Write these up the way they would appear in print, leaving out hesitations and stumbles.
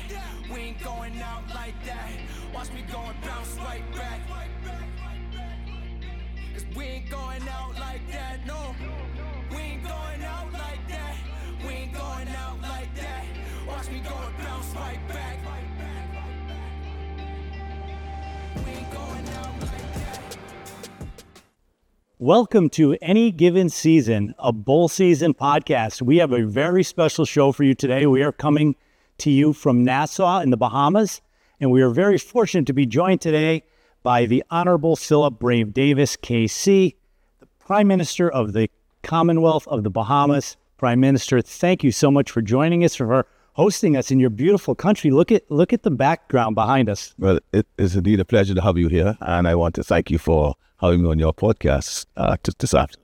We ain't going out like that. Watch me go and bounce right back. Cause we ain't going out like that, no. We ain't going out like that. We ain't going out like that. Watch me go and bounce right back. We ain't going out like that. Welcome to Any Given Season, a bowl season podcast. We have a very special show for you today. We are coming to you from Nassau in the Bahamas, and we are very fortunate to be joined today by the Honorable Philip Brave Davis, KC, the Prime Minister of the Commonwealth of the Bahamas. Prime Minister, thank you so much for joining us, for hosting us in your beautiful country. Look at the background behind us. Well, it is indeed a pleasure to have you here, and I want to thank you for having me on your podcast this afternoon.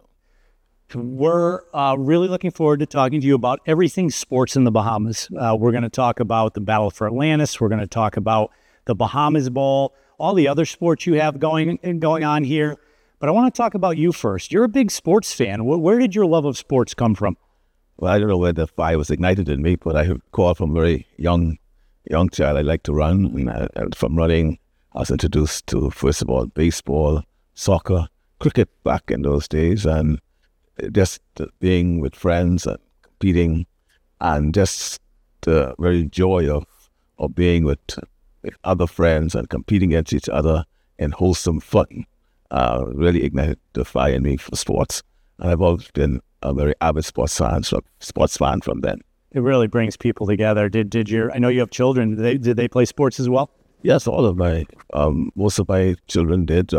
We're really looking forward to talking to you about everything sports in the Bahamas. We're going to talk about the Battle for Atlantis. We're going to talk about the Bahamas Bowl, all the other sports you have going on here. But I want to talk about you first. You're a big sports fan. Where did your love of sports come from? Well, I don't know where the fire was ignited in me, but I recall from a very young child, I liked to run. And from running, I was introduced to, first of all, baseball, soccer, cricket back in those days, and just being with friends and competing, and just the very joy of being with other friends and competing against each other in wholesome fun really ignited the fire in me for sports. And I've always been a very avid sports fan from then. It really brings people together. I know you have children. Did they play sports as well? Yes, all of most of my children did.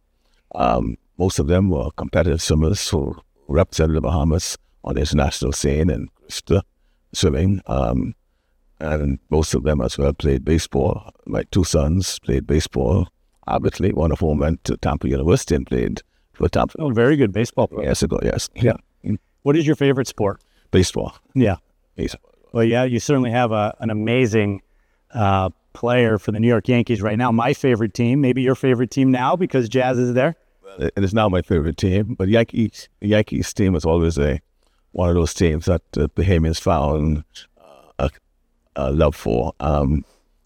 Most of them were competitive swimmers who represented the Bahamas on the international scene and swimming. And most of them as well played baseball. My two sons played baseball avidly. One of whom went to Tampa University and played for Tampa. Oh, very good baseball player. Years ago, yes. Yeah. What is your favorite sport? Baseball. Yeah. Baseball. Well, yeah, you certainly have an amazing player for the New York Yankees right now. My favorite team, maybe your favorite team now because Jazz is there. Well, it is now my favorite team, but the Yankees team was always one of those teams that the Bahamians found a love for, and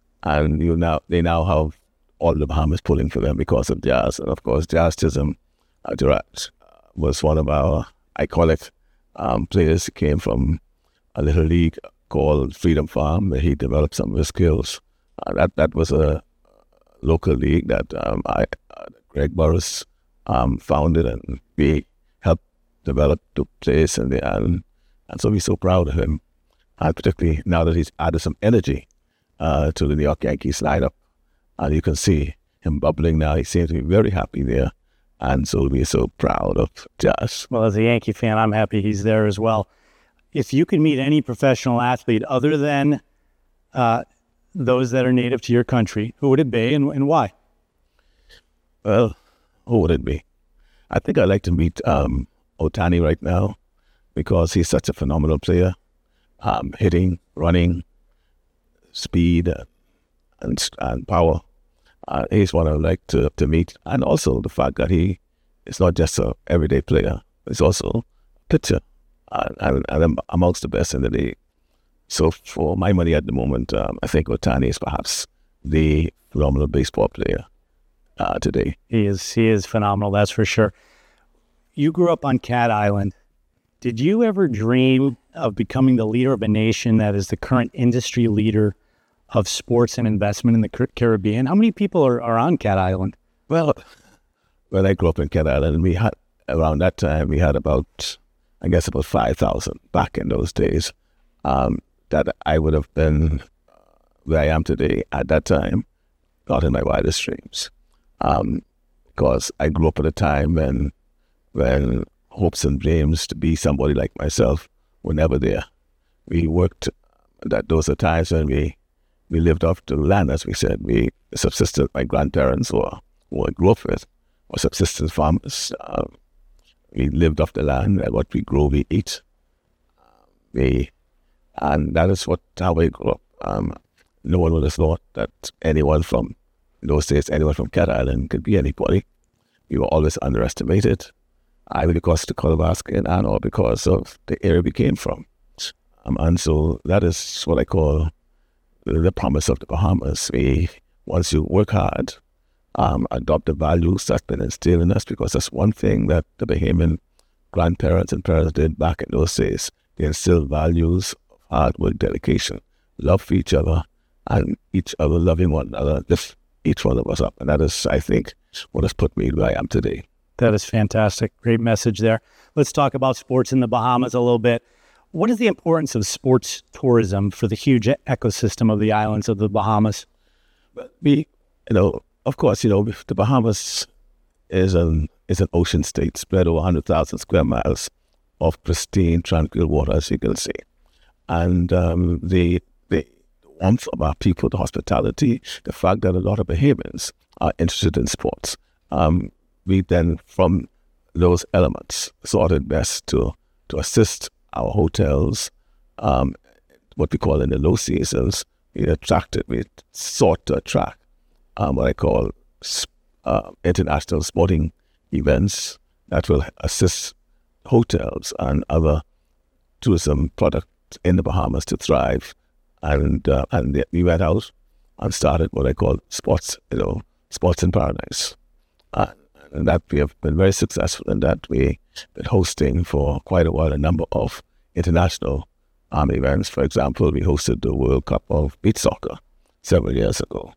they now have all the Bahamas pulling for them because of Jazz. And of course, Jazz Chisholm Durant was one of our iconic players. He came from a little league called Freedom Farm, where he developed some of his skills. That was a local league that Greg Burris founded, and we helped develop the place and so we're so proud of him, and particularly now that he's added some energy to the New York Yankees lineup, and you can see him bubbling now. He seems to be very happy there, and so we're so proud of Jazz. Well, as a Yankee fan, I'm happy he's there as well. If you could meet any professional athlete other than those that are native to your country, who would it be and why? Well, who would it be? I think I'd like to meet Ohtani right now because he's such a phenomenal player. Hitting, running, speed, and power. He's one I'd like to meet. And also the fact that he is not just an everyday player, he's also a pitcher. And I'm amongst the best in the league. So for my money at the moment, I think Ohtani is perhaps the phenomenal baseball player today. He is phenomenal, that's for sure. You grew up on Cat Island. Did you ever dream of becoming the leader of a nation that is the current industry leader of sports and investment in the Caribbean? How many people are on Cat Island? Well, when I grew up in Cat Island, around that time, we had about 5,000 back in those days. That I would have been where I am today at that time, not in my wildest dreams. Because I grew up at a time when hopes and dreams to be somebody like myself were never there. We worked, those are times when we lived off the land, as we said. We subsisted, my grandparents who I grew up with were subsistence farmers. We lived off the land, and what we grow, we eat. And that is how I grew up. No one would have thought that anyone from Cat Island could be anybody. We were always underestimated, either because of the color of our skin or because of the area we came from. And so that is what I call the promise of the Bahamas. Once you work hard, adopt the values that's been instilled in us, because that's one thing that the Bahamian grandparents and parents did back in those days. They instilled values of hard work, dedication, love for each other, and each other loving one another, lift each one of us up. And that is, I think, what has put me where I am today. That is fantastic. Great message there. Let's talk about sports in the Bahamas a little bit. What is the importance of sports tourism for the huge ecosystem of the islands of the Bahamas? Of course, the Bahamas is an ocean state spread over 100,000 square miles of pristine, tranquil water, as you can see. And the warmth of our people, the hospitality, the fact that a lot of Bahamians are interested in sports. We then, from those elements, thought it best to assist our hotels, what we call in the low seasons. We sought to attract what I call international sporting events that will assist hotels and other tourism products in the Bahamas to thrive. And we went out and started what I call sports in paradise. And that we have been very successful in that. We've been hosting for quite a while a number of international events. For example, we hosted the World Cup of Beach Soccer several years ago.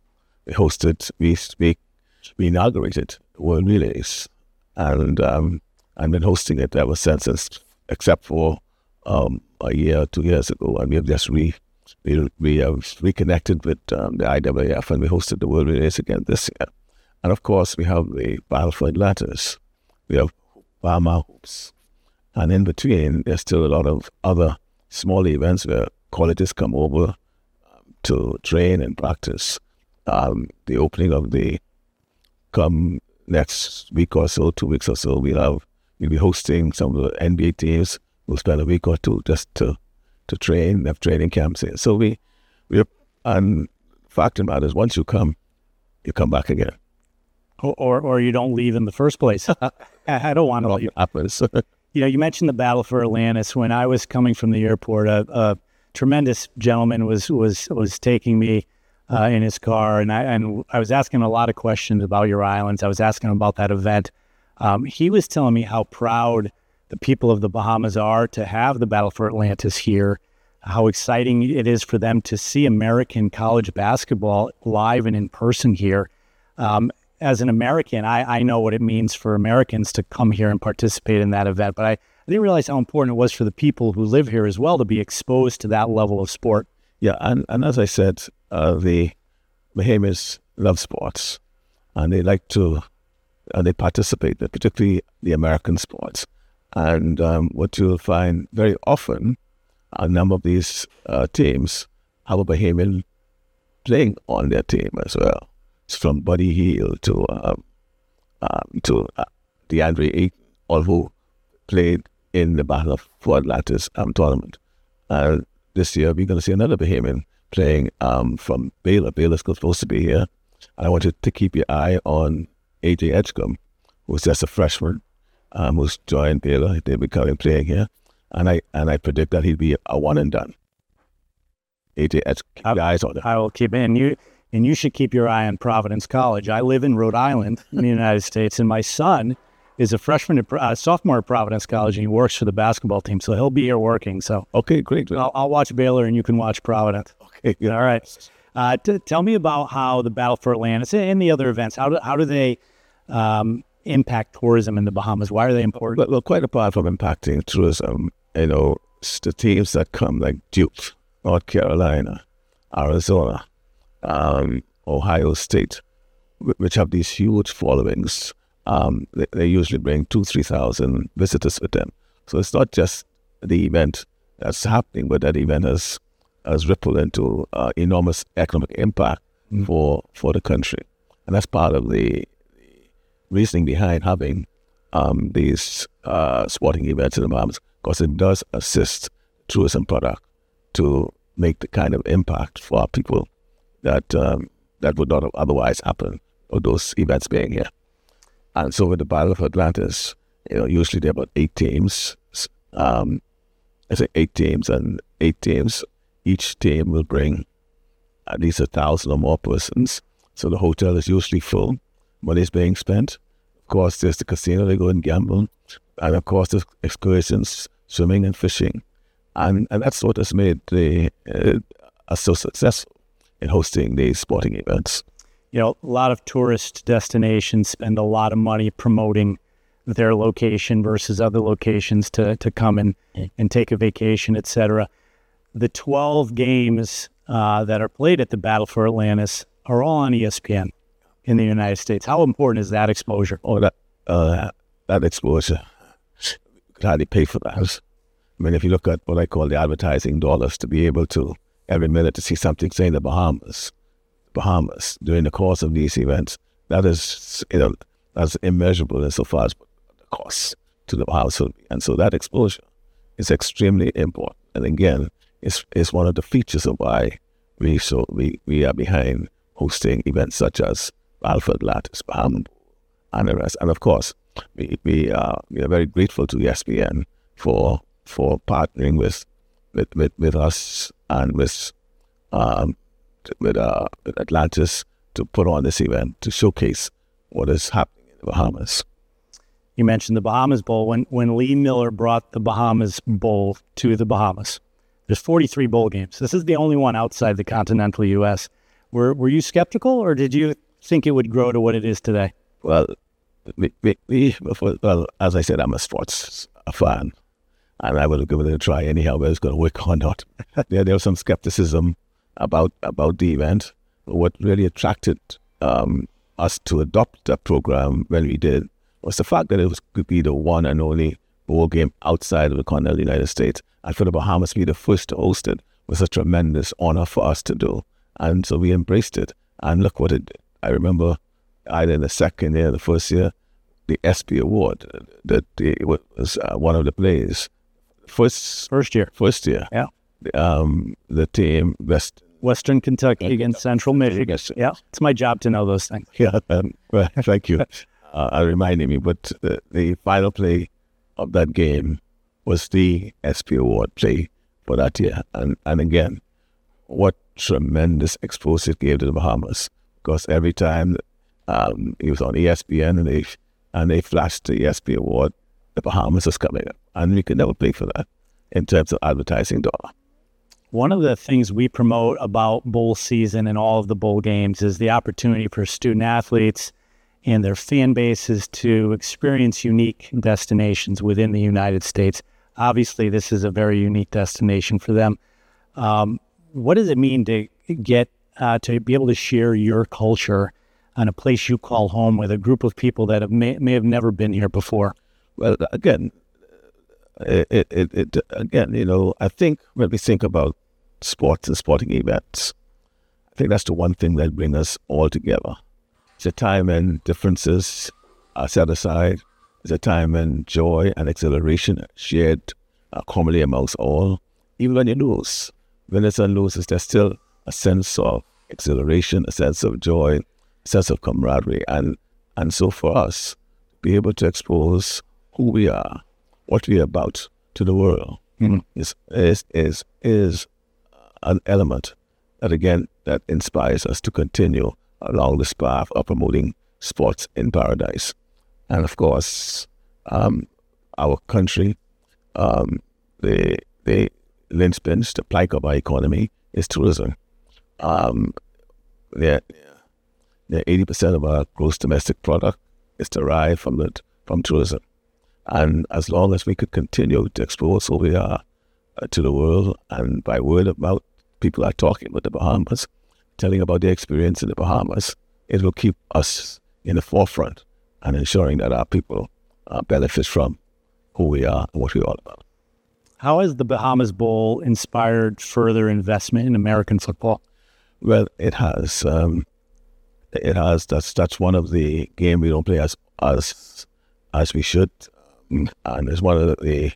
We inaugurated World Relays, and been hosting it ever since, except for a year or 2 years ago, and we have just we have reconnected with the IAAF, and we hosted the World Relays again this year. And of course, we have the Battle for Atlantis, we have Bahama Hoops, and in between, there's still a lot of other small events where colleges come over to train and practice. The opening of come next week or so, 2 weeks or so, we'll be hosting some of the NBA teams. We'll spend a week or two just to train, have training camps in. So and fact of the matter is, once you come back again. Or you don't leave in the first place. I don't want to leave. Happens. You mentioned the Battle for Atlantis. When I was coming from the airport, a tremendous gentleman was taking me in his car, and I was asking him a lot of questions about your islands. I was asking him about that event. He was telling me how proud the people of the Bahamas are to have the Battle for Atlantis here, how exciting it is for them to see American college basketball live and in person here. As an American, I know what it means for Americans to come here and participate in that event, but I didn't realize how important it was for the people who live here as well to be exposed to that level of sport. Yeah, and as I said, the Bahamians love sports, and they they participate, particularly the American sports. And what you'll find very often, a number of these teams have a Bahamian playing on their team as well. It's from Buddy Hield to DeAndre Ayton, all who played in the Battle for Atlantis tournament. This year, we're going to see another Bahamian playing from Baylor. Baylor's supposed to be here. And I want you to keep your eye on A.J. Edgecombe, who's just a freshman, who's joined Baylor. They'll be playing here. And I predict that he'll be a one and done. A.J. Edgecombe, keep your eyes on him. I will keep it. And you should keep your eye on Providence College. I live in Rhode Island in the United States, and my son is a sophomore at Providence College, and he works for the basketball team, so he'll be here working. So okay, great. I'll watch Baylor, and you can watch Providence. Okay, good. All right. Tell me about how the Battle for Atlantis and the other events, how do they impact tourism in the Bahamas? Why are they important? Well, quite apart from impacting tourism, the teams that come like Duke, North Carolina, Arizona, Ohio State, which have these huge followings, they usually bring 2,000-3,000 visitors with them. So it's not just the event that's happening, but that event has rippled into enormous economic impact for the country. And that's part of the reasoning behind having these sporting events in the Bahamas, because it does assist tourism product to make the kind of impact for our people that would not have otherwise happened, or those events being here. And so with the Battle of Atlantis, usually there are about 8 teams. I say 8 teams, and 8 teams, each team will bring at least 1,000 or more persons. So the hotel is usually full. Money is being spent. Of course, there's the casino, they go and gamble. And of course, there's excursions, swimming and fishing. And that's what has made us so successful in hosting these sporting events. You know, a lot of tourist destinations spend a lot of money promoting their location versus other locations to come and take a vacation, et cetera. The 12 games that are played at the Battle for Atlantis are all on ESPN in the United States. How important is that exposure? Oh, that exposure, you could hardly pay for that. I mean, if you look at what I call the advertising dollars, to be able to, every minute, to see something saying the Bahamas during the course of these events, that is, that's immeasurable insofar as the cost to the household. And so that exposure is extremely important. And again, it's one of the features of why we are behind hosting events such as Battle Atlantis, Bahamas, and the rest. And of course, we are very grateful to ESPN for partnering with us and with Atlantis to put on this event to showcase what is happening in the Bahamas. You mentioned the Bahamas Bowl. When Lee Miller brought the Bahamas Bowl to the Bahamas, there's 43 bowl games. This is the only one outside the continental U.S. Were you skeptical, or did you think it would grow to what it is today? Well, as I said, I'm a sports fan, and I would have given it a try anyhow, whether it's going to work or not. There was some skepticism about the event. What really attracted us to adopt that program when we did was the fact that it could be the one and only bowl game outside of the continental United States. And for the Bahamas to be the first to host it was a tremendous honor for us to do. And so we embraced it. And look what it did. I remember either in the second year or the first year, the ESPY Award, that it was one of the plays. First year. Yeah. The team, Western Kentucky against Central Michigan. Yeah, it's my job to know those things. Yeah, well, thank you. Reminding me, but the final play of that game was the ESPY Award play for that year. And again, what tremendous exposure it gave to the Bahamas, because every time it was on ESPN and they flashed the ESPY Award, the Bahamas was coming up. And we could never pay for that in terms of advertising dollar. One of the things we promote about bowl season and all of the bowl games is the opportunity for student athletes and their fan bases to experience unique destinations within the United States. Obviously, this is a very unique destination for them. What does it mean to get to be able to share your culture on a place you call home with a group of people that may have never been here before? Well, again, I think when we think about sports and sporting events, I think that's the one thing that brings us all together. It's a time when differences are set aside. It's a time when joy and exhilaration are shared commonly amongst all. Even when you lose, winners and losers, there's still a sense of exhilaration, a sense of joy, a sense of camaraderie. And so for us, to be able to expose who we are, what we are about to the world, is an element that, again, that inspires us to continue along this path of promoting sports in paradise. And of course, our country, the linchpins, the plank of our economy is tourism. 80% of our gross domestic product is derived from tourism. And as long as we could continue to expose who we are to the world, and by word of mouth, people are talking about the Bahamas, telling about their experience in the Bahamas, it will keep us in the forefront and ensuring that our people benefit from who we are and what we're all about. How has the Bahamas Bowl inspired further investment in American football? Well, it has. That's one of the games we don't play as we should, and it's one of the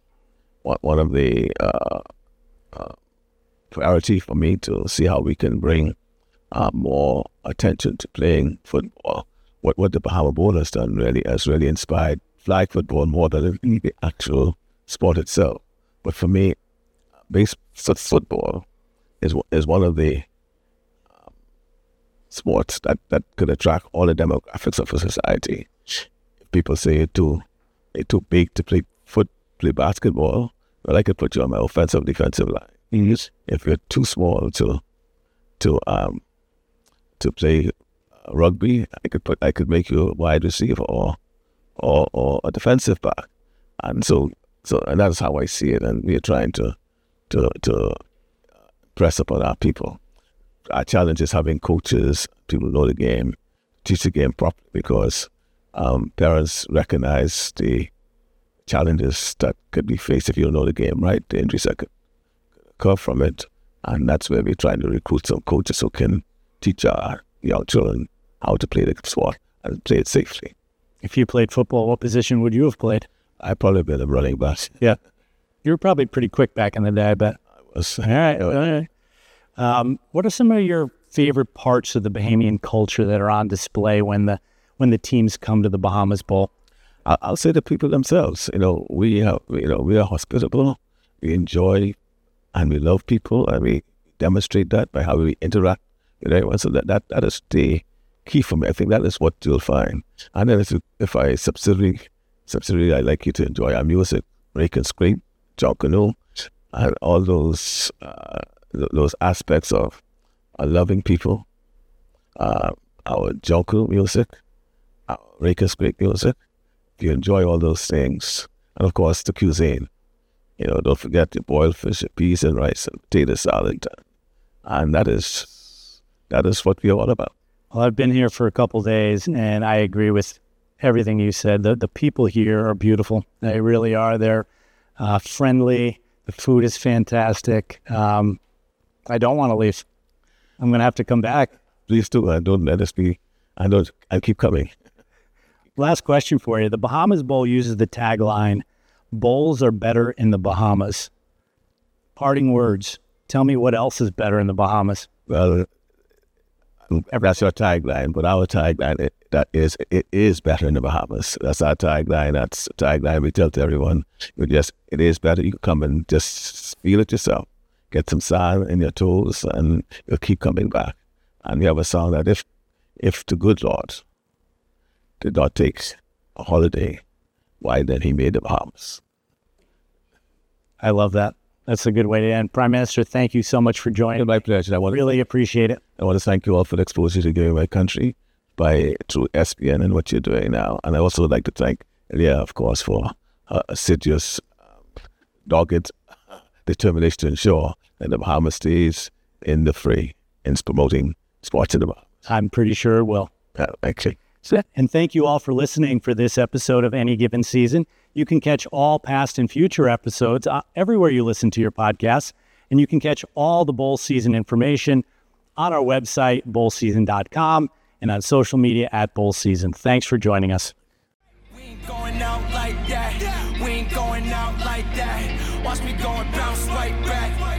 priority for me to see how we can bring more attention to playing football. What the Bahama Bowl has done has really inspired flag football more than the actual sport itself. But for me, football is one of the sports that could attract all the demographics of a society. If people say you're too big to play basketball, well, I could put you on my offensive defensive line. Mm-hmm. If you're too small to play rugby, I could make you a wide receiver or a defensive back, and so and that's how I see it. And we're trying to press upon our people. Our challenge is having coaches, people know the game, teach the game properly, because parents recognize the challenges that could be faced if you don't know the game, right? The injuries that could occur from it. And that's where we're trying to recruit some coaches who can teach our young children how to play the sport and play it safely. If you played football, what position would you have played? I'd probably been a running back. Yeah. You were probably pretty quick back in the day, I bet. I was. All right. What are some of your favorite parts of the Bahamian culture that are on display when the teams come to the Bahamas Bowl? I'll say the people themselves. We are hospitable. We enjoy and we love people, and we demonstrate that by how we interact with everyone. So that is the key for me. I think that is what you'll find. And then if I subsidiary, I like you to enjoy our music, Rake and Scrape, John Canoe, and all those aspects of loving people, our Jonko music, our Rake and Scrape music. If you enjoy all those things, and of course the cuisine, don't forget the boiled fish, peas and rice and potato salad, and that is what we're all about. Well, I've been here for a couple of days, and I agree with everything you said. The people here are beautiful. They really are. They're friendly. The food is fantastic. I don't want to leave. I'm going to have to come back. Please do. Don't let us be. I keep coming. Last question for you. The Bahamas Bowl uses the tagline, "Bowls are better in the Bahamas." Parting words. Tell me what else is better in the Bahamas. Well, that's your tagline, but our tagline, it is better in the Bahamas. That's our tagline. That's the tagline we tell to everyone. It is better. You can come and just feel it yourself. Get some sand in your toes, and you'll keep coming back. And we have a song that if the good Lord did not take a holiday, why then he made the Bahamas. I love that. That's a good way to end. Prime Minister, thank you so much for joining. It's my pleasure. I really appreciate it. I want to thank you all for the exposure to giving my country through SPN and what you're doing now. And I also would like to thank Leah, of course, for her assiduous, dogged determination to ensure that the Bahamas stays in the fray in promoting sports in the Bahamas. I'm pretty sure it will. Actually. And thank you all for listening for this episode of Any Given Season. You can catch all past and future episodes everywhere you listen to your podcasts, and you can catch all the bowl season information on our website, bowlseason.com, and on social media @bowlseason. Thanks for joining us. We ain't going out like that. We ain't going out like that. Watch me go and bounce right back.